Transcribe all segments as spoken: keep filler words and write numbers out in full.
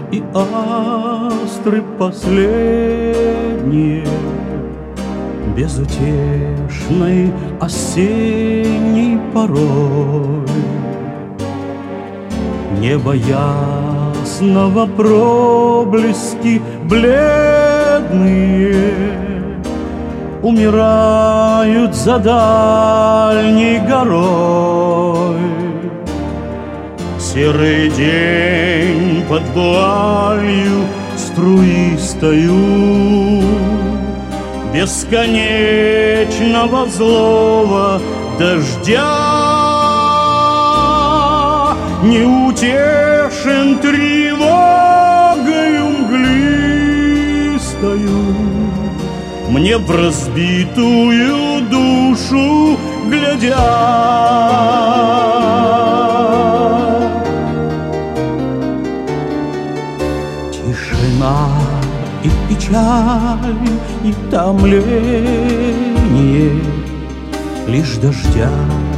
и астры последние безутешной осенней порой. Небо ясного проблески бледные умирают за дальней горой. Серый день под вуалью струистою бесконечного злого дождя неутешен тревогою мглистою, мне в разбитую душу глядя. Тишина и печаль, и томление лишь дождя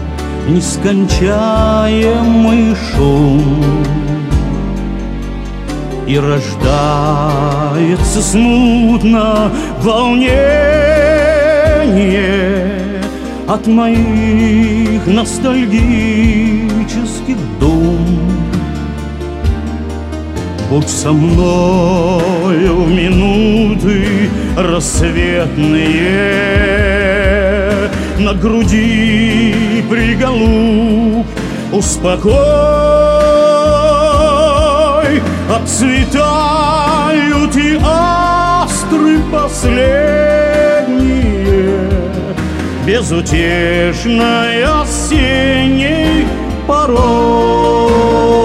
нескончаемый шум, и рождается смутно волнение от моих ностальгических дум. Будь со мною в минуты рассветные, на груди приголубь, успокой, отцветают и астры последние безутешной осенней порой.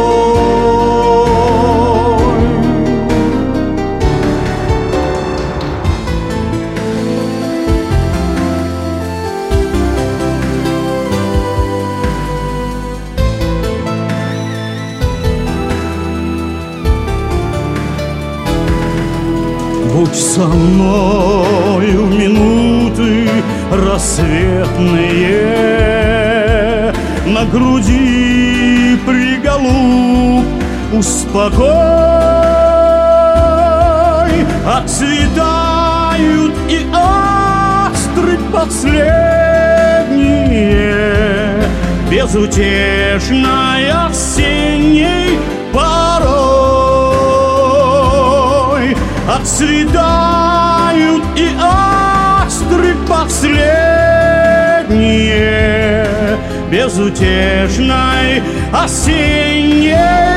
Будь со мною в минуты рассветные, на груди приголубь, успокой, отцветают и астры последние безутешной осенней порой. Отцветают и астры последние безутешной осенней